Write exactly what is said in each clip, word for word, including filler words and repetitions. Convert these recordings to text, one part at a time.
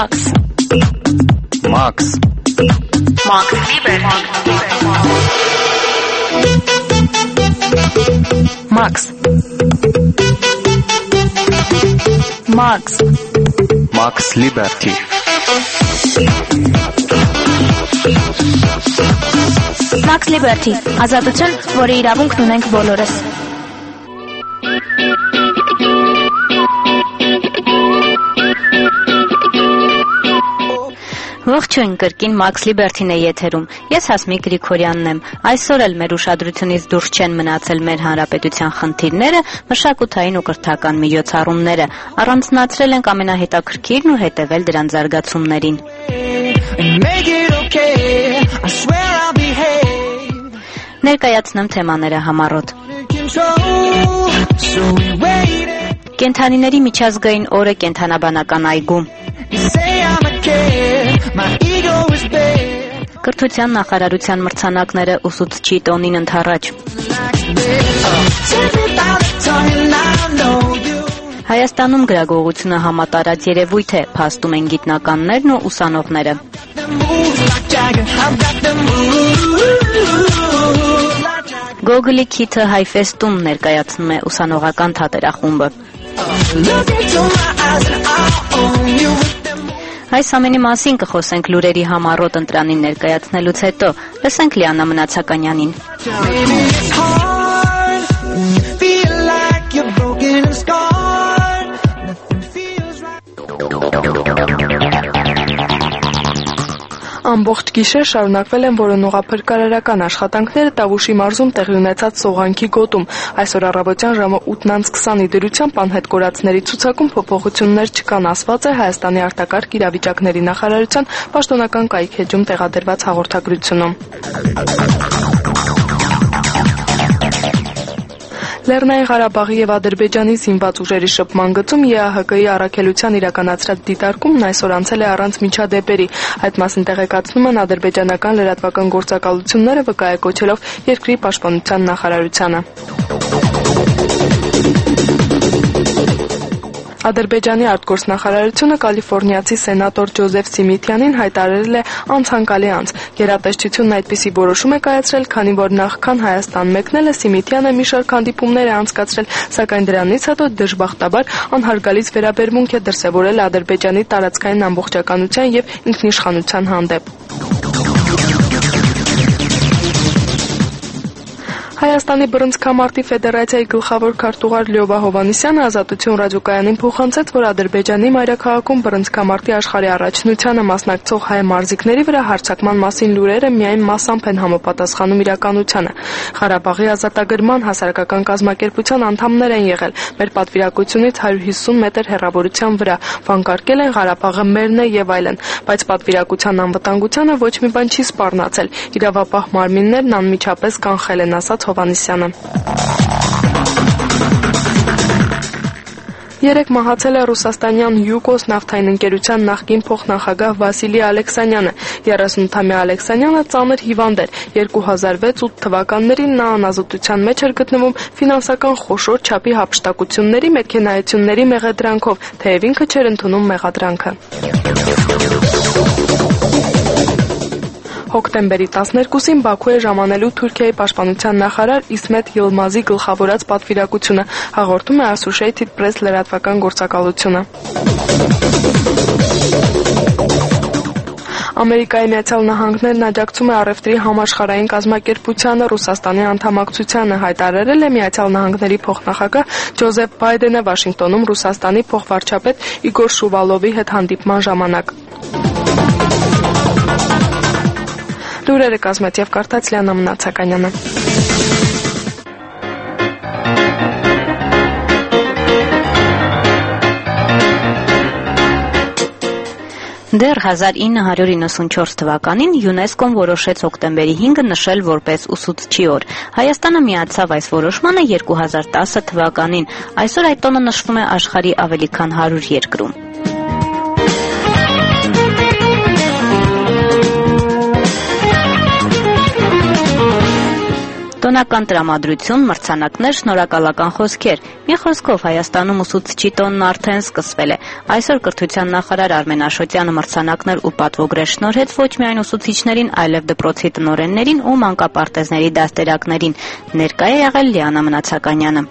Max. Max. Max Liberty. Max. Max. Max Liberty. Max Liberty. Ազատություն, որի իրավունքն ունենք բոլորս։ Ողջույն, կրկին Max Liberty-ն է եթերում։ Ես Հասմիկ Գրիգորյանն եմ։ Այսօր էլ մեր ուշադրությունից դուրս չեն մնացել մեր հանրապետության խնդիրները, մշակութային ու կրթական միջոցառումները։ Առանձնացրել ենք ամենահետաքրքիրն ու հետևել դրանց զարգացումներին։ Ներկայացնեմ թեմաները համառոտ։ Կենդանիների միջազգային օրը կենդանաբանական այգում։ Կրթության նախարարության մրցանակները ուսուցչի տոնին ընդառաջ։ Հայաստանում գրագողությունը համատարած երևույթ է, փաստում են գիտնականներն ու ուսանողները։ Գոգլի քիթը հայֆեստում ներկայացնում է ուսանողական թատերախումբը։ Այս ամենի մասին կխոսենք լուրերի համառոտ ընտրանին ներկայացնելուց հետո։ Լսենք Լիանա Մնացականյանին։ Ամբողջ գիշեր շարունակվել են որոնողափրկարարական աշխատանքները Տավուշի մարզում տեղի ունեցած Սողանքի գոտում։ Այսօր առավոտյան ժամը ութն անց քսանի դրությամբ անհետ կորածների ցուցակում փոփոխություններ չկան, ասված է Հայաստանի արտակարգ իրավիճակների նախարարության պաշտոնական կայքէջում տեղադրված հաղորդագրությունում։ Լեռնային Ղարաբաղի եւ Ադրբեջանի զինված ուժերի շփման գծում Է Ա Հ Կ-ի առաքելության իրականացրած դիտարկումն այսօր անցել է առանց միջադեպերի։ Այդ մասին տեղեկացնում են ադրբեջանական լրատվական գործակալությունները, վկայակոչելով երկրի պաշտպանության նախարարությանը։ Ադրբեջանի արտգործնախարարությունը կալիֆոռնիացի սենատոր Ջոզեֆ Սիմիթյանին հայտարարել է անցանկալի անձ։ Գերատեսչությունն այդպիսի որոշում է կայացրել, քանի որ նախքան Հայաստան մեկնելը Սիմիթյանը մի շարք հանդիպումներ է անցկացրել, սակայն դրանից հետո դժբախտաբար անհարգալից վերաբերմունք է դրսևորել Ադրբեջանի տարածքային ամբողջականության եւ ինքնիշխանության հանդեպ։ Հայաստանի բռնցքամարտի ֆեդերացիայի գլխավոր քարտուղար Լյովա Հովհաննիսյանը Ազատություն ռադիոկայանին փոխանցեց, որ Ադրբեջանի մայրաքաղաքում բռնցքամարտի աշխարհի առաջնությանը մասնակցող հայ մարզիկների վրա հարձակման մասին լուրերը միայն մասամբ են համապատասխանում իրականությանը։ Ղարաբաղի ազատագրման հասարակական կազմակերպության անդամներ են եղել։ Մեր պատվիրակությունից հարյուր հիսուն մետր հեռավորության վրա վանկարկել են Ղարաբաղը մերն է եւ այլն, բայց պատվիրակության անվտանգությանը ոչ մի բան չի սպառնացել։ Իրավապահ մարմիններն անմիջապես կանխել են, ասաց Հովհաննիսյանը։ Երեկ մահացել է ռուսաստանյան Յուկոս նավթային ընկերության նախկին փոխնախագահ Վասիլի Ալեքսանյանը։ երեսունութամյա Ալեքսանյանը ծանր հիվանդ էր։ երկու հազար վեց-ութ թվականներին նա անազոտության մեջ էր գտնվում ֆինանսական խոշոր չափի հափշտակությունների, մեքենայությունների մեղադրանքով, թեև ինքը չէր ընդունում մեղադրանքը։ Հոկտեմբերի տասներկուսին Բաքու է ժամանելու Թուրքիայի պաշտպանության նախարար Իսմետ Յիլմազի գլխավորած պատվիրակությունը, հաղորդում է Associated Press լրատվական գործակալությունը։ Ամերիկայի Միացյալ Նահանգներն աջակցում է առևտրի համաշխարհային կազմակերպությանը, Ռուսաստանի անդամակցությանը, հայտարարել է Միացյալ Նահանգների փոխնախագահ Ջոզեֆ Բայդենը Վաշինգտոնում Ռուսաստանի փոխվարչապետ Իգոր Շուվալովի հետ հանդիպման ժամանակ։ Լուրերը կազմեց եւ կարդաց Լիանա Մնացականյանը։ Դեռ հազար ինը հարյուր իննսունչորս թվականին ՅՈՒՆԵՍԿՕ-ն որոշեց հոկտեմբերի հինգը նշել որպես ուսուցչի օր։ Հայաստանը միացավ այս որոշմանը երկու հազար տասը թվականին։ Այսօր այդ տոնը նշվում է աշխարհի ավելի քան հարյուր երկրում։ Տոնական տրամադրություն, մրցանակներ, շնորհակալական խոսքեր։ Մի խոսքով Հայաստանում ուսուցչի տոնն արդեն սկսվել է։ Այսօր կրթության նախարար Արմեն Աշոտյանը մրցանակներ ու պատվոգրեր շնորհեց ոչ միայն ուսուցիչներին, այլև դպրոցի տնօրեններին ու մանկապարտեզների դաստիարակներին։ Ներկա է եղել Լիանա Մնացականյանը։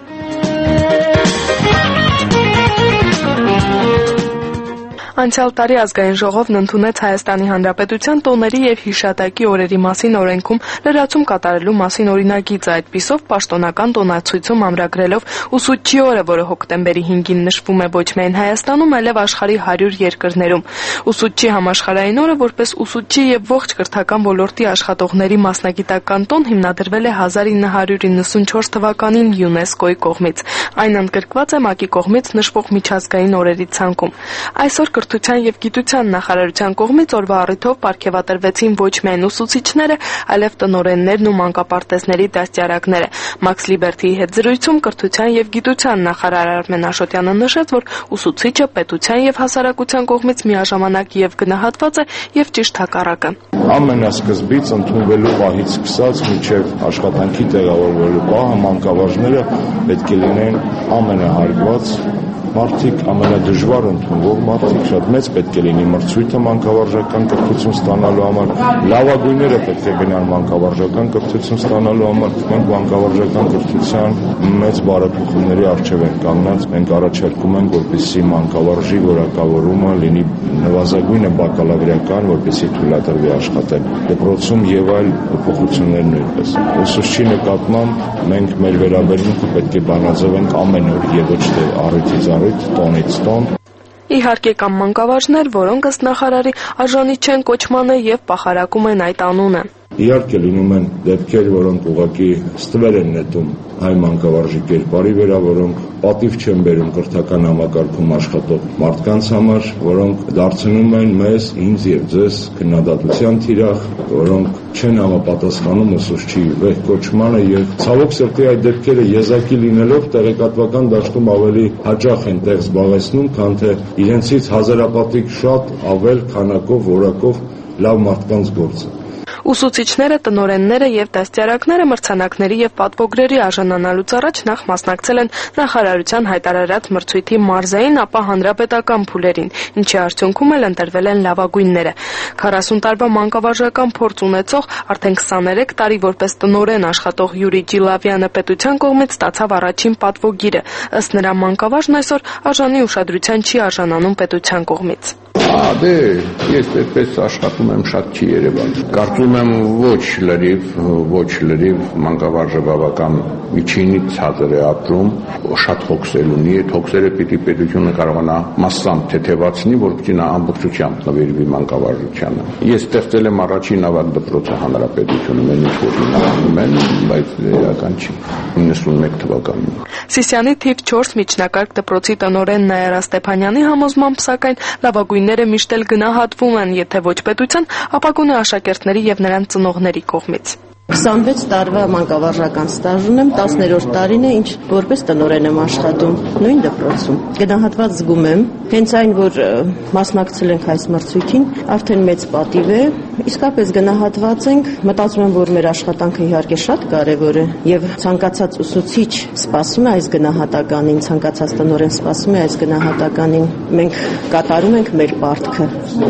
Անցյալ տարի ազգային ժողովն ընդունեց Հայաստանի Հանրապետության տոների և հիշատակի օրերի մասին օրենքում լրացում կատարելու մասին օրինագիծը, այդպիսով պաշտոնական տոնացույցում ամրագրելով ուսուցչի օրը, որը հոկտեմբերի հինգին նշվում է ոչ միայն Հայաստանում, այլև աշխարհի հարյուր երկրներում։ Ուսուցչի համաշխարհային օրը որպես ուսուցչի և ողջ կրթական ոլորտի աշխատողների մասնագիտական տոն հիմնադրվել է հազար ինը հարյուր իննսունչորս թվականին ՅՈՒՆԵՍԿՕ-ի կողմից։ Այն ընդգրկված է ՄԱԿ-ի կողմից նշվող միջազգային օրերի ցանկում։ Այսօր Կրթության և գիտության նախարարության կողմից օրվա առիթով պարգևատրվեցին ոչ միայն ուսուցիչները, այլև տնօրեններն ու մանկապարտեզների դաստիարակները։ Max Liberty-ի հետ զրույցում կրթության և գիտության նախարար Արմեն Աշոտյանը նշեց, որ ուսուցիչը պետության և հասարակության կողմից միաժամանակ և գնահատված է, և ճիշտ հակառակը։ Ամենասկզբից ընդունվելու պահից սկսած մինչև աշխատանքի տեղավորվելու պահը մանկավարժները պետք է լինեն ամենահարգված մարդիկ, ամենադժվար ընդունվող մարդիկ, շատ մեծ պետք է լինի մրցույթը մանկավարժական կրթություն ստանալու համար, լավագույնները պետք է գնան մանկավարժական կրթություն ստանալու համար, մենք մանկավարժական կրթության մեծ բարեփոխումների առջև ենք կանգնած, մենք առաջարկում ենք, որպեսզի մանկավարժի որակավորումը լինի նվազագույնը բակալավրիական, որպեսզի թույլատրվի աշխատել դպրոցում եւ այլ փոփոխություններ նույնպես։ Ուսուցչի նկատմամբ մենք մեր վերաբերմունքը պետք է բանաձևենք ամեն օր եւ ոչ թե առիթից տոնից տոն։ Իհարկե կան մանկավարժներ, որոնք ըստ նախարարի արժանի չեն կոչմանը եւ պախարակում են այդ անունը։ Իհարկե լինում են դեպքեր, որոնք ուղղակի ստվեր են նետում հայ մանկավարժի կերպարի վրա, որոնք պատիվ չեն բերում կրթական համակարգում աշխատող մարդկանց համար, որոնք դարձնում են մեզ, ինձ եւ ձեզ քննադատության թիրախ, որոնք չեն համապատասխանում ուսուցչի վեհ կոչմանը եւ ցավոք սրտի այդ դեպքերը եզակի լինելով տեղեկատվական դաշտում ավելի հաճախ են տեղ զբաղեցնում, քան թե իրենցից հազարապատիկ շատ ավել քանակով, որակով լավ մարդկանց գործը։ Ուսուցիչները, տնօրենները եւ դաստիարակները մրցանակների եւ պատվոգրերի արժանանալուց առաջ նախ մասնակցել են նախարարության հայտարարած մրցույթի մարզային, ապա հանրապետական փուլերին, ինչի արդյունքում էլ ընտրվել են լավագույնները։ քառասուն տարվա մանկավարժական փորձ ունեցող, արդեն քսաներեք տարի որպես տնօրեն աշխատող Յուրի Ջիլավյանը պետության կողմից ստացավ առաջին պատվոգիրը։ Ըստ նրա մանկավարժն այսօր արժանի ուշադրության չի արժանանում պետության կողմից։ Դե, ես այդպես աշխատում եմ, շատ չի երևալ։ Կարծում եմ ոչ լրիվ, ոչ լրիվ մանկավարժը բավական միջինից ցածր է ապրում, շատ հոգսեր ունի, այդ հոգսերը պիտի պետությունը կարողանա մասամբ թեթևացնի, որպեսզի նա ամբողջությամբ նվիրվի մանկավարժությանը։ Ես ստեղծել եմ առաջին ավագ դպրոցը հանրապետությունում, այն ինչ որ հիմնանում են, բայց իրական չի։ իննսունմեկ թվականին։ Սիսիանի թիվ չորս միջնակարգ դպրոցի տնօրեն Նաիրա Ստեփանյանի համոզմամբ, սակայն լավագույնները միշտ էլ գնահատվում են, եթե ոչ պետության, ապա գոնե աշակերտների եւ նրանց ծնողների կողմից։ քսանվեց տարվա մանկավարժական ստաժ ունեմ, տասներորդ տարին է, ինչ որպես տնօրեն եմ աշխատում, նույն դպրոցում։ Գնահատված զգում եմ, հենց այն, որ մասնակցել ենք այս մրցույթին, արդեն մեծ պատիվ է, իսկապես գնահատված ենք, մտածում եմ, որ մեր աշխատանքը իհարկե շատ կարևոր է, եւ ցանկացած ուսուցիչ սպասում է այս գնահատականին, ցանկացած տնօրեն սպասում է այս գնահատականին։ Մենք կատարում ենք մեր պարտքը,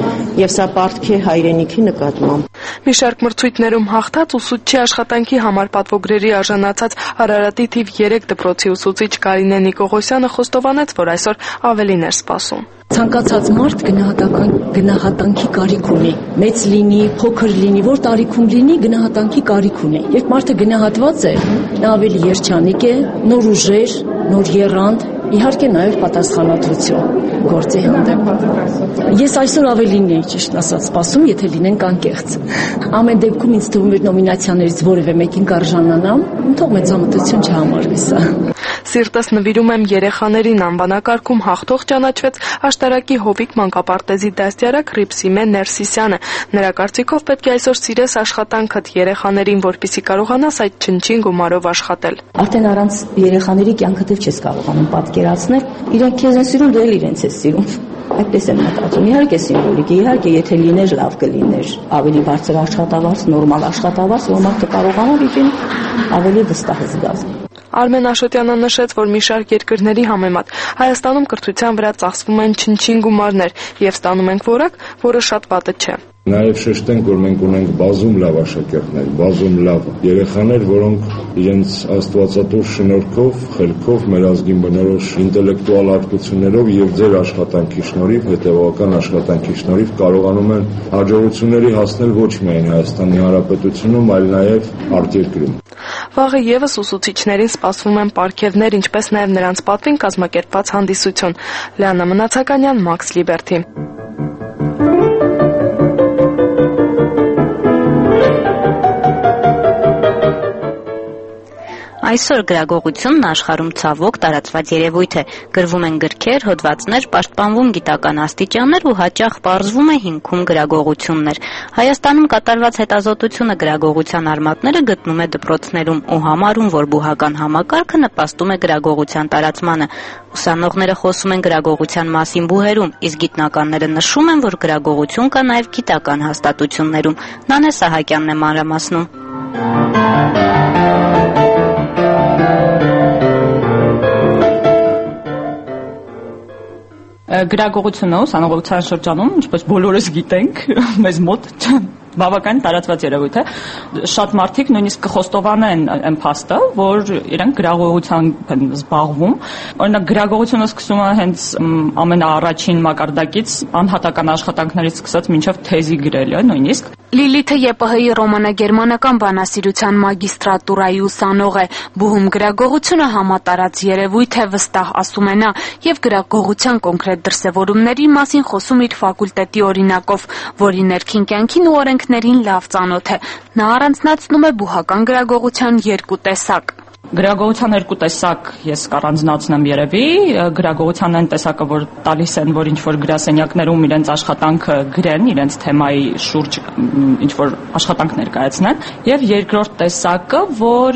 եւ սա պարտք է հայրենիքի նկատմամբ։ Մի շարք մրցույթներում հաղթած ուսուցչի աշխատանքի համար պատվոգրերի արժանացած Արարատի թիվ երեք դպրոցի ուսուցիչ Կարինե Նիկողոսյանը խոստովանեց, որ այսօր ավելին էր սպասում։ Ցանկացած մարդ գնահատական գնահատանքի կարիք ունի, մեծ լինի, փոքր լինի, որ տարիքում լինի, գնահատանքի կարիք ունի։ Երբ մարդը գնահատված է, նա ավելի երջանիկ է, նոր ուժեր, նոր եռանդ, իհարկե նաև պատասխանատվություն գործի հանդեպ։ Ես այսօր ավելին էի ճիշտ ասած սպասում, եթե լինենք անկեղծ։ Ամեն դեպքում ինձ թվում էր նոմինացիաներից որևէ մեկին կարժանանամ, թող մեծամտություն չհամարվի սա։ Սիրտս նվիրում եմ երեխաներին անվանակարգում հաղթող ճանաչվեց աշտարակի Հովիկ մանկապարտեզի դաստիարակ Ռիփսիմե Ներսիսյանը։ Նրա կարծիքով պետք է այսօր սիրես աշխատանքդ երեխաներին, որպեսզի կարողանաս այդ չնչին գումարով աշխատել։ Արդեն առանց երեխաների կյանքդ չես կարողանում պատկերացնել, իրենք քեզ են սիրում, դու էլ իրենց ես սիրում։ Այդպես եմ մտածում։ Իհարկե սիմվոլիկ է, իհարկե եթե լիներ լավ կլիներ, ավելի բարձր աշխատավարձ, նորմալ աշխատավարձ, որ մարդը կարողանար իրեն ավելի վստահ զգալ։ Արմեն Աշոտյանը նշեց, որ մի շարք երկրների համեմատ Հայաստանում կրթության վրա ծախսվում են չնչին գումարներ եւ ստանում ենք որակ, որը շատ վատը չէ։ Նաև շեշտենք, որ մենք ունենք բազում լավ աշակերտներ, բազում լավ երեխաներ, որոնք իրենց աստվածատուր շնորհքով, խելքով, մեր ազգին բնորոշ ինտելեկտուալ հատկություններով եւ ձեր աշխատանքի շնորհիվ, հետեւական աշխատանքի շնորհիվ կարողանում են հաջողությունների հասնել ոչ միայն Հայաստանի Հանրապետությունում, այլ նաև արտերկրում։ Վաղը եւս ուսուցիչներին սպասվում են պարգևներ, ինչպես նաև նրանց պատվին կազմակերպված հանդիսություն։ Լիանա Մնացականյան, Max Liberty։ Այսօր գրագողությունն աշխարհում ցավոք տարածված երևույթ է։ Գրվում են գրքեր, հոդվածներ, պաշտպանվում գիտական աստիճաններ ու հաճախ պարզվում է հիմքում գրագողություններ։ Հայաստանում կատարված հետազոտությունը գրագողության արմատները գտնում է դպրոցներում ու համարում, որ բուհական համակարգը նպաստում է գրագողության տարածմանը։ Ուսանողները խոսում են գրագողության մասին բուհերում, իսկ գիտնականները նշում են, որ գրագողություն կա նաև գիտական հաստատություններում։ Նանե Սահակյանն է մանրամասնում։ Գրագողությունը ուսանողության շրջանում, ինչպես բոլորս գիտենք, մեզ մոտ բավական տարածված երևույթ է։ Շատ մարդիկ նույնիսկ կխոստովանեն այն փաստը, որ իրենք գրագողությամբ են զբաղվում։ Օրինակ գրագողությունը սկսում է հենց ամենաառաջին մակարդակից անհատական աշխատանքներից սկսած մինչև թեզի գրելը նույնիսկ։ Լիլիթը ԵՊՀ-ի ռոմանագերմանական բանասիրության մագիստրատուրայի ուսանող է։ Բուհում գրագողությունը համատարած երևույթ է, վստահ ասում է նա, եւ գրագողության կոնկրետ դրսևորումների մասին խոսում իր ֆակուլտետի օրինակով, որի ներքին կյանքին ու օրենքներին լավ ծանոթ է։ Նա առանձնացնում է բուհական գրագողության երկու տեսակ։ Գրագողության երկու տեսակ ես կառանձնացնեմ երևի, գրագողության այն տեսակը, որ տալիս են, որ ինչ-որ գրասենյակներում իրենց աշխատանքը գրեն, իրենց թեմայի շուրջ ինչ-որ աշխատանք ներկայացնեն, եւ երկրորդ տեսակը, որ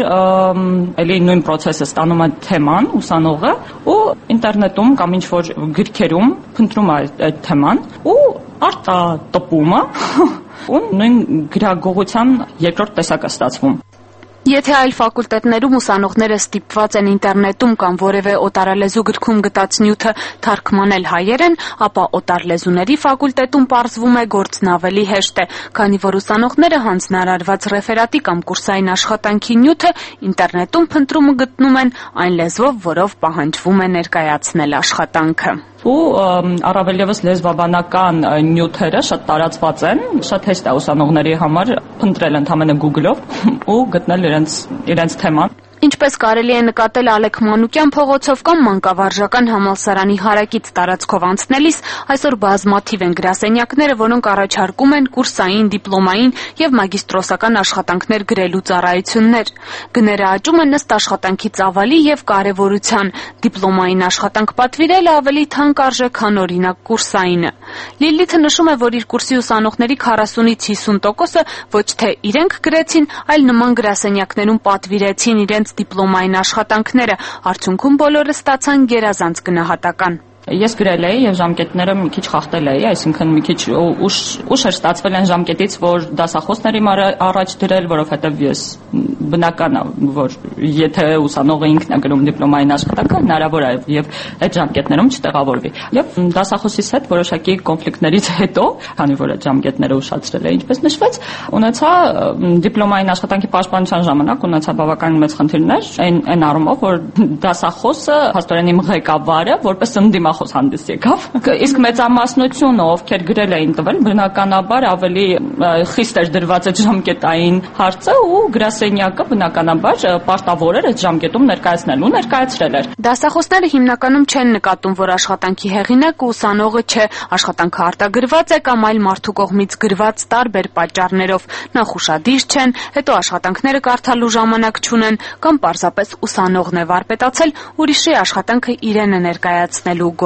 էլի նույն process-ը ստանում է թեման, ուսանողը, ու ինտերնետում կամ ինչ-որ գրքերում փնտրում է այդ թեման ու արտատպում է, ու նույն գրագողության երկրորդ տեսակը ստացվում։ Եթե այլ ֆակուլտետներում ուսանողները ստիպված են ինտերնետում կամ որևէ օտարալեզու գրքում գտած նյութը թարգմանել հայերեն, ապա օտարլեզուների ֆակուլտետում պարզվում է գործն ավելի հեշտ է, քանի որ ուսանողները հանձնարարված ռեֆերատի կամ կուրսային աշխատանքի նյութը ինտերնետում փնտրում ու գտնում են այն լեզվով, որով պահանջվում է ներկայացնել աշխատանքը։ Ու առավել եւս լեզվաբանական նյութերը շատ տարածված են, շատ հեշտ է ուսանողների համար փնտրել ընդհանրապես Google-ով ու գտնել իրենց իրենց թեման։ Ինչպես կարելի է նկատել Ալեք Մանուկյան փողոցով կամ Մանկավարժական համալսարանի հարակից տարածքով անցնելիս, այսօր բազմաթիվ են գրասենյակները, որոնք առաջարկում են կուրսային, դիպլոմային եւ մագիստրոսական աշխատանքներ գրելու ծառայություններ։ Գները աճում են ըստ աշխատանքի ծավալի եւ կարեւորության։ Դիպլոմային աշխատանք պատվիրելը ավելի թանկ արժե, քան օրինակ կուրսայինը։ Լիլիթը նշում է, որ իր կուրսի ուսանողների քառասունից հիսուն տոկոսը ոչ թե իրենք գրեցին, այլ նման գրասենյակներում պատվիրեցին իրենց դիպլոմային աշխատանքները, արդյունքում բոլորը ստացան գերազանց գնահատական։ Ես գրել էի եւ ժամկետները մի քիչ խախտել էի, այսինքն մի քիչ ուշ ուշ էր ստացվել այն ժամկետից, որ դասախոսների առաջ դրել, որովհետեւ ես բնական է, որ եթե ուսանողը ինքն է գրում դիպլոմային աշխատանքը, հնարավոր է եւ այդ ժամկետներում չտեղավորվի։ Եվ դասախոսիս հետ որոշակի կոնֆլիկտներից հետո, քանի որ այդ ժամկետները ուշացրել էի, ինչպես նշվեց, ունեցա դիպլոմային աշխատանքի պաշտպանության ժամանակ ունեցա բավական մեծ խնդիրներ, այն այն առումով, որ դասախոսը հաստորեն իմ ղեկավարը որպես ընդդիմախոս հանդես եկավ, իսկ մեծամասնությունը, ովքեր գրել էին տվել, բնականաբար ավելի խիստ էր դրված այդ ժամկետային հարցը ու գրասենյակը բնականաբար պարտավոր էր այդ ժամկետում ներկայացնելու, ներկայացրել էր։ Դասախոսները հիմնականում չեն նկատում, որ աշխատանքի հեղինակը ուսանողը չէ, աշխատանքը արտագրված է կամ այլ մարդու կողմից գրված տարբեր պատճառներով, նախ ուշադիր չեն, հետո աշխատանքները կարդալու ժամանակ չունեն կամ պարզապես ուսանողն է վարպետացել ուրիշի աշխատանքը իրեն է ներկայացնելու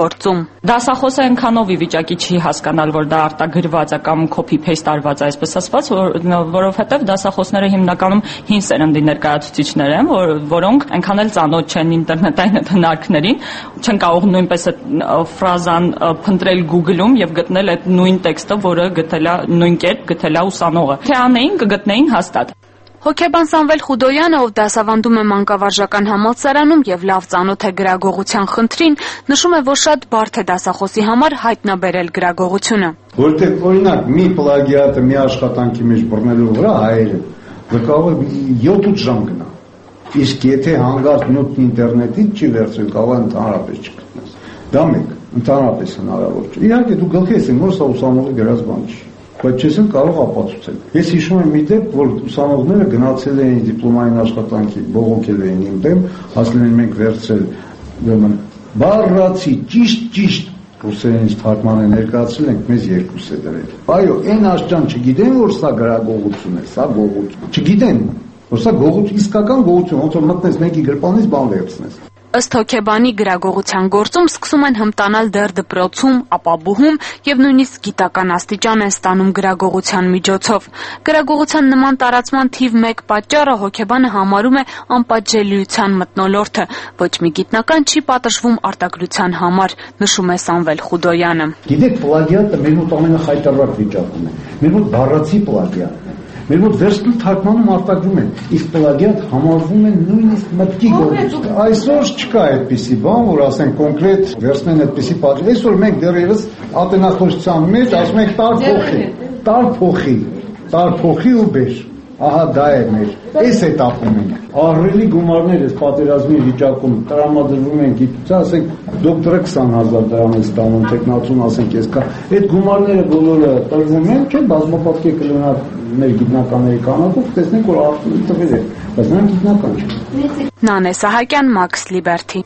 գործում։ Դասախոսը այնքանով ի վիճակի չի հասկանալ, որ դա արտագրված է կամ copy-paste արված է, այսպես ասված, որովհետև դասախոսները հիմնականում հին սերնդի ներկայացուցիչներ են, որ, որոնք այնքան էլ ծանոթ չեն ինտերնետային հնարքներին, չեն կարող նույնպես այդ ֆրազան փնտրել Google-ում եւ գտնել այդ նույն տեքստը, որը գտել է նույն կերպ գտել է ուսանողը։ Թե անեին կգտնեին հաստատ։ Հոգեբան Սամվել Խուդոյանը, ով դասավանդում է մանկավարժական համալսարանում եւ լավ ծանոթ է գրագողության խնդրին, նշում է, որ շատ բարդ է դասախոսի համար հայտնաբերել գրագողությունը։ Որտեղ օրինակ մի պլագիատը մի աշխատանքի մեջ բռնելու վրա հայերը կարող է յոթ ժամ գնա։ Իսկ եթե հանգարտ նյութ ինտերնետից չի վերցրել, կարող է ընդհանրապես չգտնես։ Դա մեկ, ընդհանրապես հնարավոր չէ։ Իհարկե դու գլխի ես որ սա ուսանողի գրած բան չի։ Բայց չես կարող ապացուցել։ Ես հիշում եմ մի դեպք, որ ուսանողները գնացել էին դիպլոմային աշխատանքի, բողոքել էին իմ դեմ, ասել են մենք վերցրել, ուրեմն բառացի ճիշտ-ճիշտ ռուսերենից թարգմանել ներկայացրել ենք, մեզ երկուս է դրել։ Այո, այն աշճան չգիտեն, որ սա գրագողություն է, սա գողություն։ Չգիտեն, որ սա գողություն, իսկական գողություն, ոնց որ մտնես մեկի գրպանից բան վերցնես։ Ըստ հոգեբանի գրագողության գործում սկսում են հմտանալ դեռ դպրոցում, ապա բուհում եւ նույնիսկ գիտական աստիճան են ստանում գրագողության միջոցով։ Գրագողության նման տարածման թիվ մեկ պատճառը հոգեբանը համարում է անպատժելիության մթնոլորտը։ Ոչ մի գիտնական չի պատժվում արտադրության համար, նշում է Սամվել Խուդոյանը։ Գիտեք, պլագիատը մեր մոտ ամենախայտարարակ վիճակում է։ Մեր մոտ բառացի պլագիատն է։ Մեր մոտ վերցնում թարգմանում արտադրում են, իսկ պլագիատ համարվում են նույնիսկ մտքի գործ։ Այսօր չկա այդպիսի բան, որ ասեն կոնկրետ վերցնեն այդպիսի պատճառ։ Այսօր մենք դեռևս ատենախոսության մեջ ասում ենք տար փոխի, տար փոխի, տար փոխի ու բեր։ Ահա դա է մեր, այս է տապում ենք։ Ահռելի գումարներ ես պատերազմի վիճակում տրամադրվում են գիտության, ասենք դոկտորը քսան հազար դրամ է ստանում, տեխնացուն ասենք ես կա։ Այդ գումարները բոլորը տրվում են, չէ՞, բազմապատկի կլինա մեր գիտնականների կանակով, տեսնենք որ արդյունքը տվել է, բայց նրանք գիտնական չեն։ Նանե Սահակյան, Max Liberty։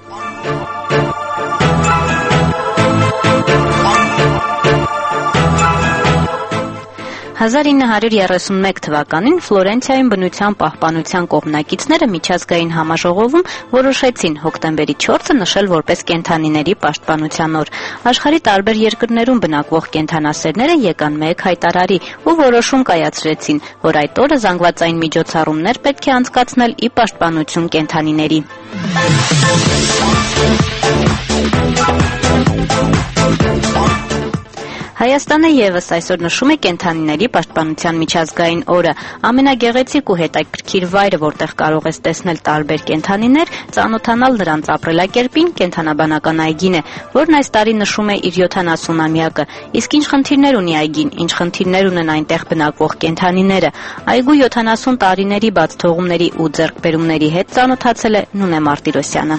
հազար ինը հարյուր երեսունմեկ թվականին Ֆլորենցիայում բնության պահպանության կողմնակիցները միջազգային համաժողովում որոշեցին հոկտեմբերի չորսը նշել որպես կենդանիների պաշտպանության օր։ Աշխարհի տարբեր երկրներում բնակվող կենդանասերները եկան մեկ հայտարարի ու որոշում կայացրեցին, որ այդ օրը զանգվածային միջոցառումներ պետք է անցկացնել ի պաշտպանություն կենդանիների։ Հայաստանը եւս այսօր նշում է կենդանիների պաշտպանության միջազգային օրը։ Ամենագեղեցիկ ու հետաքրքիր վայրը, որտեղ կարող ես տեսնել տարբեր կենդանիներ, ծանոթանալ նրանց ապրելակերպին, կենդանաբանական այգին է, որն այս տարի նշում է իր յոթանասունամյակը։ Իսկ ինչ խնդիրներ ունի այգին, ինչ խնդիրներ ունեն այնտեղ բնակվող կենդանիները։ Այգու յոթանասուն տարիների բաց թողումների ու ձեռքբերումների հետ ծանոթացել է Նունե Մարտիրոսյանը։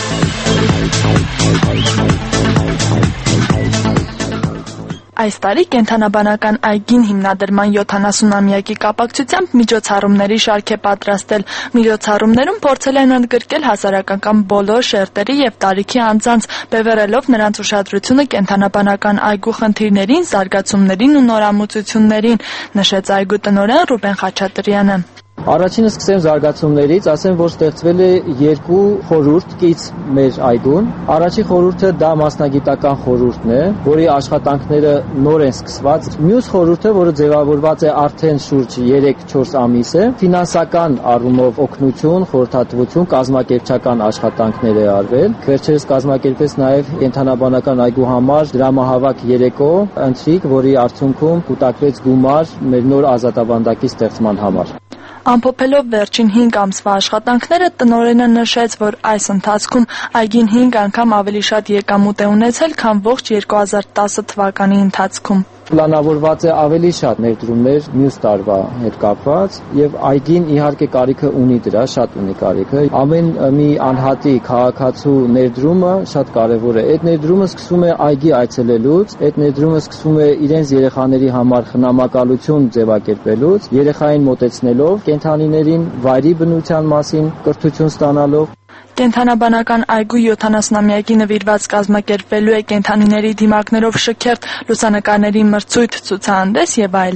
Այս տարի կենդանաբանական այգին հիմնադրման յոթանասունամյակի կապակցությամբ միջոցառումների շարք է պատրաստել։ Միջոցառումներում փորձել են ընդգրկել հասարակական բոլոր շերտերի եւ տարիքի անձանց, բևեռելով նրանց ուշադրությունը կենդանաբանական այգու խնդիրներին, զարգացումներին ու նորամուծություններին, նշեց այգու տնօրեն Ռուբեն Խաչատրյանը։ Առաջինը սկսեմ զարգացումներից, ասեմ, որ ստեղծվել է երկու խորհուրդ կից մեր այգուն։ Առաջին խորհուրդը դա մասնագիտական խորհուրդն է, որի աշխատանքները նոր են սկսված։ Մյուս խորհուրդը, որը ձևավորված է արդեն շուրջ երեք-չորս ամիս է, ֆինանսական առումով օգնություն, խորհրդատվություն, կազմակերպչական աշխատանքներ է արվել։ Վերջերս կազմակերպեց նաև կենդանաբանական այգու համար դրամահավաք երեկո, ընթրիք, որի արդյունքում կուտակվեց գումար մեր նոր ազատավանդակի ստեղծման համար։ Ամփոփելով վերջին հինգ ամսվա աշխատանքները, տնօրենը նշեց, որ այս ընթացքում այգին հինգ անգամ ավելի շատ եկամուտ է ունեցել, քան ողջ երկու հազար տասը թվականի ընթացքում։ Պլանավորված է ավելի շատ ներդրումներ մյուս տարվա հետ կապված եւ այգին իհարկե կարիքը ունի դրա, շատ ունի կարիքը։ Ամեն մի անհատի քաղաքացու ներդրումը շատ կարեւոր է։ Այդ ներդրումը սկսում է այգի այցելելուց, այդ ներդրումը սկսում է իրենց երեխաների համար խնամակալություն ձևակերպելուց, երեխային մոտեցնելով կենդանիներին, վայրի բնության մասին կրթություն ստանալով։ Կենդանաբանական այգու յոթանասունամյակի նվիրված կազմակերպվելու է կենդանիների դիմակներով շքերթ, լուսանկարների մրցույթ, ցուցահանդես եւ այլն։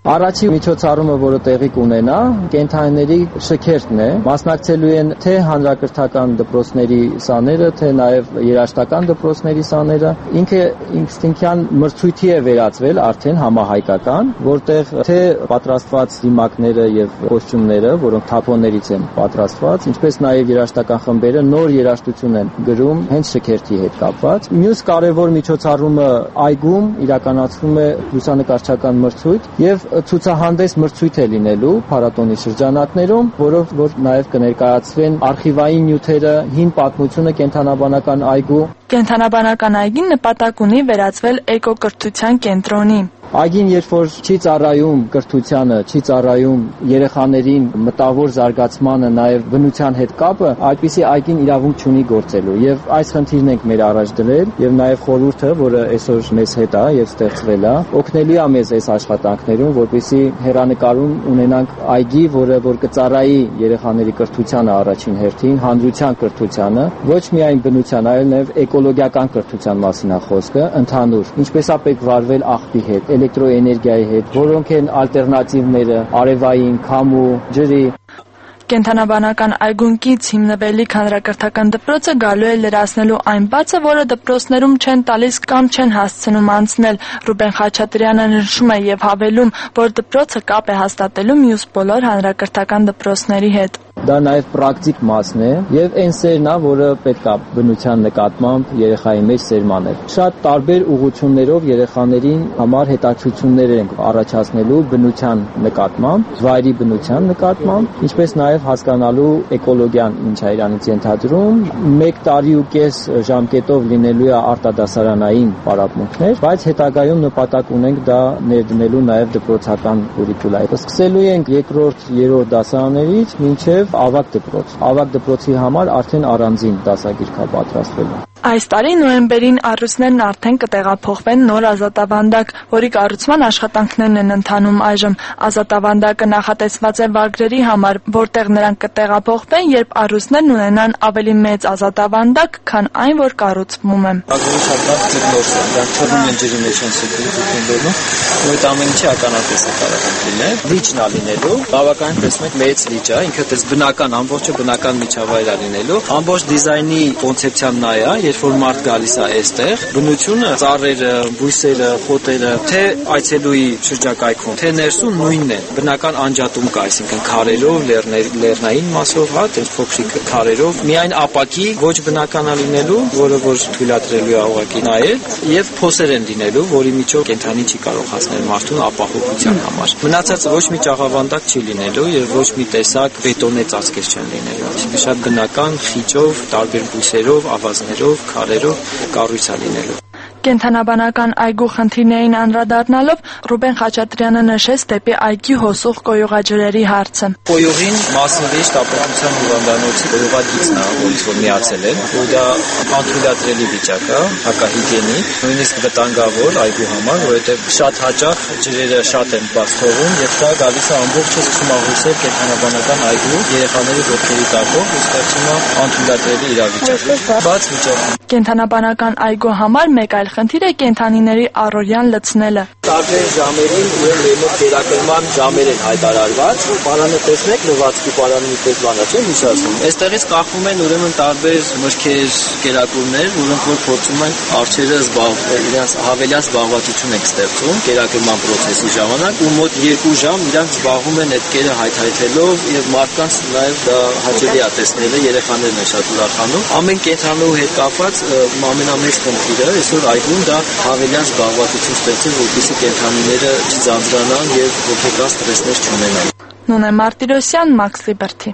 Առաջի միջոցառումը, որը տեղի կունենա, կենդանիների շքերթն է, մասնակցելու են թե հանրակրթական դպրոցների սաները, թե նաև երաժշտական դպրոցների սաները։ Ինքը ինստինկտիան մրցույթի է վերածվել արդեն համահայկական, որտեղ թե պատրաստված դիմակները եւ կոստյումները, որոնք թափոններից են պատրաստված, ինչպես նաև երաժշտական խմբերը նոր երաժշտություն են գրում հենց շքերթի հետ կապված։ Մյուս կարևոր միջոցառումը այգում իրականացվում է լուսանկարչական մրցույթ եւ ցուցահանդես մրցույթ է լինելու փառատոնի շրջանակներում, որով որ նաև կներկայացվեն արխիվային նյութերը, հին պատմությունը կենդանաբանական այգու։ Կենդանաբանական այգին նպատակ ունի վերածվել էկոկրթության կենտրոնի։ Այգին երբ որ չի ծառայում կրթությանը, չի ծառայում երեխաներին մտավոր զարգացմանը, նաև բնության հետ կապը, այդպիսի այգին իրավունք չունի գործելու։ Եվ այս խնդիրն ենք մեր առաջ դրել, եւ նաև խորհուրդը, որը այսօր մեզ հետ է եւ ստեղծվել է, օգնելու է մեզ այս աշխատանքներում, որպեսզի հերանեկարում ունենանք այգի, որը որ կծառայի երեխաների կրթությանը առաջին հերթին, հանրության կրթությանը, ոչ միայն բնության, այլ նաև էկոլոգիական կրթության մասին է խոսքը, ընդհանուր, ինչպես է պետք վարվել աղբի հետ, էլեկտրոէներգիայի հետ, որոնք են ալտերնատիվները արևային, քամու, ջրի։ Կենդանաբանական այգունքից հիմնվելիք հանրակրթական դպրոցը գալու է լրացնելու այն բացը, որը դպրոցներում չեն տալիս կամ չեն հասցնում անցնել։ Ռուբեն Խաչատրյանը նշում է եւ հավելում, որ դպրոցը կապ է հաստատելու մյուս բոլոր հանրակրթական դպրոցների հետ։ Դա նաև պրակտիկ մասն է եւ այն սերն է, որը պետք է բնության նկատմամբ երեխայի մեջ սերմանել։ Շատ տարբեր ուղղություններով երեխաներին համար հետաքրքրություններ են առաջացնելու բնության նկատմամբ, վայրի բնության նկատմամբ, ինչպես նաև հասկանալու էկոլոգիան ինչ է իրանից ենթադրում։ Մեկ տարի ու կես ժամկետով լինելու է արտադասարանային պարապմունքներ, բայց հետագայում նպատակ ունենք դա ներդնելու նաև դպրոցական կուրիկուլայով։ Սկսելու ենք երկրորդ, երրորդ դասարաններից մինչև ավագ դպրոց։ Ավագ դպրոցի համար արդեն առանձին դասագիրք է պատրաստվել։ Այս տարի նոյեմբերին առյուծներն արդեն կտեղափոխվեն նոր ազատավանդակ, որի կառուցման աշխատանքներն են ընթանում այժմ։ Ազատավանդակը նախատեսված է վագրերի համար, որտեղ նրանք կտեղափոխվեն, երբ առյուծներն ունենան ավելի մեծ ազատավանդակ, քան այն, որ կառուցվում է։ Վագրերի շատ լավ տեխնոլոգիա է, դա թռնում են ջրի մեջ են սուտում, որ այդ ամեն ինչի ականատես է կարող լինել։ Լիճն է լինելու, բավականին տեսնում եք մեծ լիճ է, ինքը դες բնական, ամբողջը բնական միջավայր է լինելու։ Ամբողջ դիզայնի կոնցեպցիան նա է, երբ որ մարդ գալիս է այստեղ, բնությունը, ծառերը, բույսերը, խոտերը, թե այցելուի շրջակայքում, թե ներսում նույնն է։ Բնական անջատում կա, այսինքն քարերով, լեռնային մասով, հա, դες փոքրիկ քարերով, միայն ապակի ոչ բնական է լինելու, որը որ թույլատրելու է ուղղակի նայել, եւ փոսեր են լինելու, որի միջով կենդանի չի կարող հասնել մարդուն ապահովության համար։ Մնացածը ոչ մի ճաղավանդակ չի լինելու եւ ոչ մի տեսակ բետոնե ծածկեր չեն լինելու։ Այսինքն շատ բնական, խիճով, տարբեր բույսերով, ավազներով, քարերով կառույց է լինելու։ Կենդանաբանական այգու խնդիրներին անդրադառնալով Ռուբեն Խաչատրյանը նշեց դեպի այգի հոսող կոյուղաջրերի հարցը։ Կոյուղին մասնվի շտապետության հիվանդանոցի կոյուղագիծն է, որից որ միացել են, որ դա անթույլատրելի վիճակ է, հակահիգիենիկ, նույնիսկ վտանգավոր այգու համար, որովհետև շատ հաճախ ջրերը շատ են բաց թողում եւ դա գալիս է ամբողջը սկսում է հոսել կենդանաբանական այգու երեխաների ոտքերի տակով, ու ստեղծում է անթույլատրելի իրավիճակ։ Բաց վիճակում Կենդանաբանական այգու համար մեկ այլ խնդիր է կենդանիների առօրյան լցնելը։ Տարբեր ժամերին ուրեմն մեր մոտ գերակրման ժամեր են հայտարարված։ Պարանը տեսնեք, լվացքի պարանը մի պես բան է, չէ՞, հիշացնում։ Այստեղից կախվում են ուրեմն տարբեր մրգեր, կերակուրներ, որոնք որ փորձում են արջերը զբաղվել, իրենց հավելյալ զբաղվածություն են ստեղծում կերակրման process-ի ժամանակ, ու մոտ երկու ժամ իրանք զբաղվում են այդ կերը հայթայթելով եւ մարդկանց նաեւ դա հաճելի է տեսնելը, երեխաներն են շատ ուրախանում։ Ամեն կենդանու հետ կապված ամենամեծ խնդիրը այսօր այգում դա հավելյալ զբաղվածություն ստեղծել, որպեսզի կենդանիները չձանձրանան եւ հոգեկան ստրեսներ չունենան։ Նոնե Մարտիրոսյան, Մաքս Լիբերթի։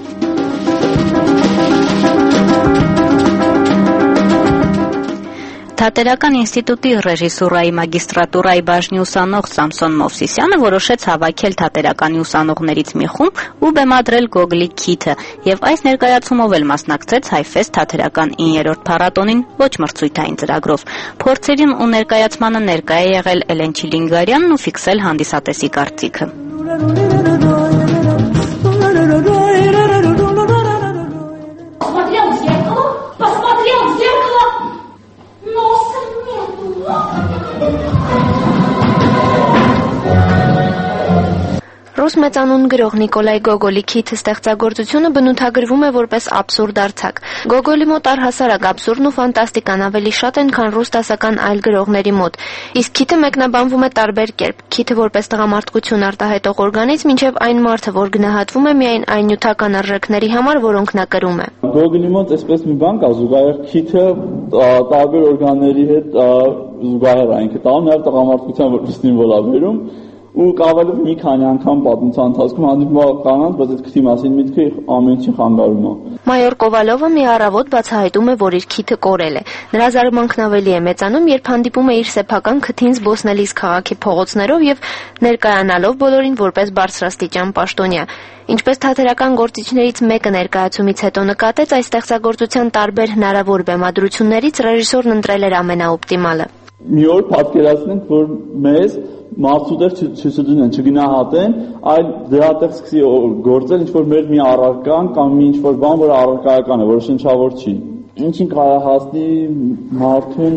Թատերական ինստիտուտի ռեժիսուրայի մագիստրատուրայի բաժնի ուսանող Սամսոն Մովսիսյանը որոշեց հավաքել թատերականի ուսանողներից մի խումբ ու բեմադրել Գոգլի քիթը, եւ այս ներկայացումով էլ մասնակցեց Հայֆեստ թատերական իններորդ փառատոնին ոչ մրցույթային ծրագրով։ Փորձերին ու ներկայացմանը ներկա է եղել Էլեն Չիլինգարյանն ու ֆիքսել հանդիսատեսի կարծիքը։ մեծանուն գրող Նիկոլայ Գոգոլի քիթ ստեղծագործությունը բնութագրվում է որպես աբսուրդ արձակ։ Գոգոլի մոտ առհասարակ աբսուրդն ու ֆանտաստիկան ավելի շատ են, քան ռուս դասական այլ գրողների մոտ։ Իսկ քիթը մեկնաբանվում է տարբեր կերպ։ Քիթը որպես տղամարդկություն արտահայտող օրգանիզմ, մինչև այն մարդը, որ գնահատվում է միայն այն նյութական արժեքների համար, որոնք նա կրում է։ Գոգոլի մոտ այսպես մի բան կա, զուգահեռ քիթը տարբեր օրգանների հետ զուգահեռ այն կտանում, նաև տղամարդկության որպեսին վոլաբերում ու կավալով մի քանի անգամ պատմության ընթացքում հանդիպում կանանց, բայց այդ քթի մասին միտքը ամեն ինչի խանգարում է։ Մայոր Կովալովը մի առավոտ բացահայտում է, որ իր քիթը կորել է։ Նրա զարմանքն ավելի է մեծանում, երբ հանդիպում է իր սեփական քթին զբոսնելիս քաղաքի փողոցներով եւ ներկայանալով բոլորին որպես բարձրաստիճան պաշտոնյա։ Ինչպես թատերական գործիչներից մեկը ներկայացումից հետո նկատեց, այս ստեղծագործության տարբեր հնարավոր բեմադրություններից ռեժիսորն ընտրել էր ամենաօպտիմալը։ Մի օր պատկերացնենք, որ մեզ մարդուտեր չսուդեն, չգնահատեն, այլ դրա տեղ սկսի գործել ինչ-որ մեր մի առարկան կամ մի ինչ-որ բան, որ առարկայական է, որը շնչավոր չի։ Ինչին կարող հասնի մարդուն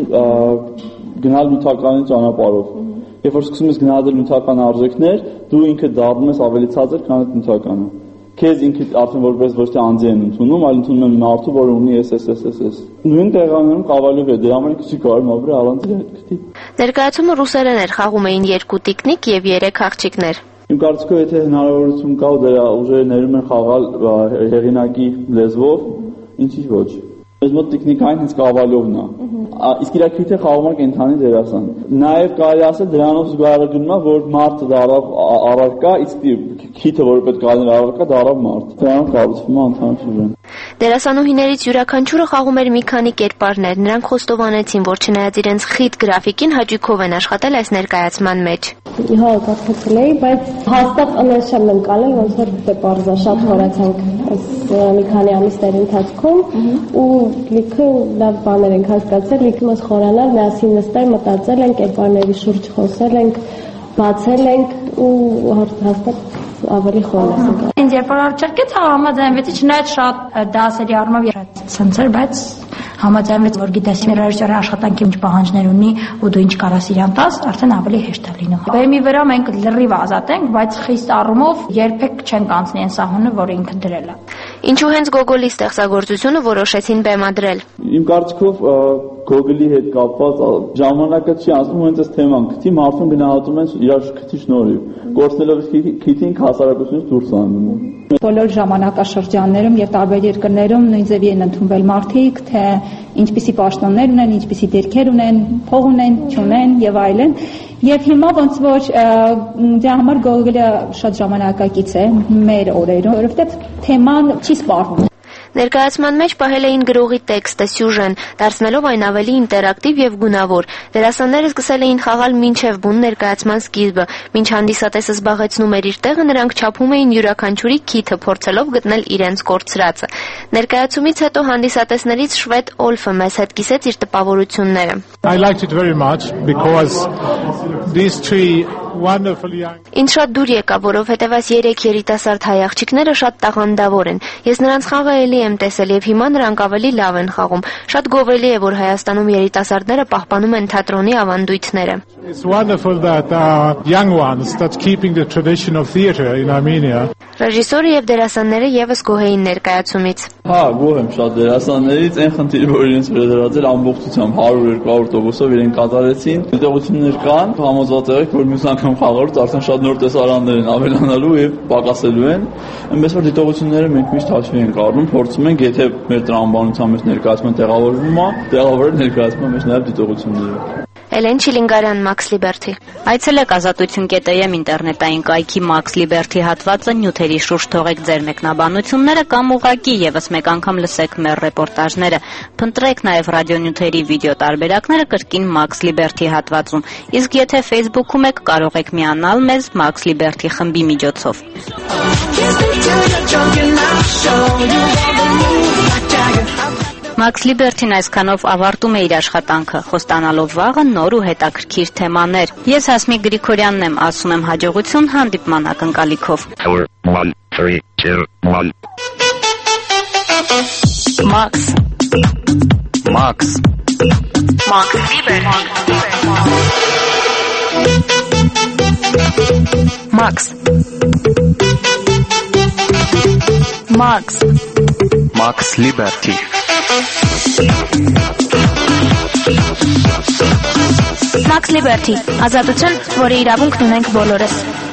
գնալ նյութականի ճանապարհով։ Երբ որ սկսում ես գնահատել նյութական արժեքներ, դու ինքդ դառնում ես ավելի ցածր, քան այդ նյութականը։ Քեզ ինքդ արդեն որպես ոչ թե անձի են ընդունում, այլ ընդունում են մարդու, որը ունի էս էս էս էս։ Նույն տեղանում Կավալով է, դրա համար քիչ կարում ապրել առանց իր քթի։ Ներկայացումը ռուսերեն էր, խաղում էին երկու տիկնիկ եւ երեք աղջիկներ։ Իմ կարծիքով, եթե հնարավորություն կա ու դրա ուժերը ներում են խաղալ հեղինակի լեզվով, ինչի՞ ոչ։ Մեզ մոտ տեխնիկային հենց Կավալովն է։ Իսկ իր քիթը խաղում է կենթանի դերասան։ Նաև կարելի ասել դրանով զուգահեռ գնում է, որ մարդը դառավ առարկա, իսկ քիթը, որը պետք է լինի առարկա, դառավ մարդ։ Դրանով կառուցվում է ընդհանուր սյուժեն։ Դերասանուհիներից յուրաքանչյուրը խաղում էր մի քանի կերպարներ։ Նրանք խոստովանեցին, որ չնայած իրենց խիտ գրաֆիկին հաճույքով են աշխատել այս ներկայացման մեջ։ Հա, կասկածել էի, բայց հաստատ անես չեմ ընկալել, ոնց որ դե բարձա շատ խորացանք այս մի քանի ամիսների ընթացքում ու լիքը լավ բաներ ենք հասկացել, լիքը մեզ խորանալ, միասին նստել, մտածել ենք, կերպարների շուրջ խոսել ենք, բացել ենք ու հաստատ ավելի խորաս ենք։ Ինձ երբ որ առաջարկեց, հա համաձայնվեցի, չնայած շատ դասերի առումով ցնցեր, բայց համաձայնվեց, որ գիտես ռեժիսորի աշխատանքի ինչ պահանջներ ունի ու դու ինչ կարաս իրան տաս, արդեն ավելի հեշտ է լինում։ Բեմի վրա մենք լրիվ ազատ ենք, բայց խիստ առումով երբեք չենք անցնի այն սահմանը, որը ինքը դրել է։ Ինչու հենց Գոգոլի ստեղծագործությունը որոշեցին բեմադրել։ Իմ կարծիքով Գոգոլի հետ կապված ժամանակը չի անցնում հենց այս թեման, քթի մարդուն գնահատում են իր քթի շնորհիվ, կորցնելով քթին հասարակությունից դուրս անում։ Բոլոր ժամանակաշրջաններում եւ տարբեր երկրներում նույն ձևի են ընդունվել մարդիկ, թե ինչպիսի պաշտոններ ունեն, ինչպիսի դիրքեր ունեն, փող ունեն, չունեն եւ այլն։ Եվ հիմա ոնց որ դրա համար Գոգոլը շատ ժամանակակից է մեր օրերում, որովհետեւ թեման չի սպառվում։ Ներկայացման մեջ պահել էին գրողի տեքստը, սյուժեն, դարձնելով այն ավելի ինտերակտիվ եւ գունավոր։ Դերասանները սկսել էին խաղալ մինչեւ բուն ներկայացման սկիզբը, մինչ հանդիսատեսը զբաղեցնում էր իր տեղը, նրանք չափում էին յուրաքանչյուրի քիթը, փորձելով գտնել իրենց կորցրածը։ Ներկայացումից հետո հանդիսատեսներից շվեդ Օլֆը մեզ հետ կիսեց իր տպավորությունները։ I liked it very much because these three wonderful young Ինձ շատ դուր եկա, որովհետև այս երեք երիտասարդ հայ աղջիկները շատ տաղանդավոր են։ Ես նրանց խաղը էլի եմ տեսել եւ հիմա նրանք ավելի լավ են խաղում։ Շատ գովելի է, որ Հայաստանում երիտասարդները պահպանում են թատրոնի ավանդույթները։ It's wonderful that uh, young ones that keeping the tradition of theater in Armenia. Ռեժիսորը եւ դերասանները եւս գոհ էին ներկայացումից։ Հա, գոհ եմ շատ դերասաններից, այն խնդիրը, որ իրենց վերադարձել ամբողջությամբ հարյուր երկու տոկոսով իրեն կատարեցին։ Դիտողություններ կան, համոզված եղեք, որ մյուս անգամ խաղալուց արդեն շատ նոր տեսարաններ են ավելանալու եւ պակասելու են։ Այնպես որ դիտողությունները մենք միշտ հաշվի ենք առնում, փորձում ենք, եթե մեր տրամաբանության մեջ ներկայացման տեղավորվում է, տեղավորել ներկայացման մեջ նաեւ դիտողությունները։ Էլեն Չիլինգարյան, Max Liberty։ Այցելեք ազատություն կետ եմ ինտերնետային կայքի Max Liberty հատվածը, նյութերի շուրջ թողեք ձեր մեկնաբանությունները կամ ուղղակի եւս մեկ անգամ լսեք մեր ռեպորտաժները։ Փնտրեք նաեւ ռադիոնյութերի վիդեո տարբերակները կրկին Max Liberty հատվածում։ Իսկ եթե Facebook-ում եք, կարող եք միանալ մեզ Max Liberty խմբի միջոցով։ Max Liberty-ն այսքանով ավարտում է իր աշխատանքը, խոստանալով վաղը նոր ու հետաքրքիր թեմաներ։ Ես Հասմիկ Գրիգորյանն եմ, ասում եմ հաջողություն հանդիպման ակնկալիքով։ one three two one Max Max Max Liberty Max Max Max Liberty Max Liberty, ազատություն, որի իրավունքն ունենք բոլորս։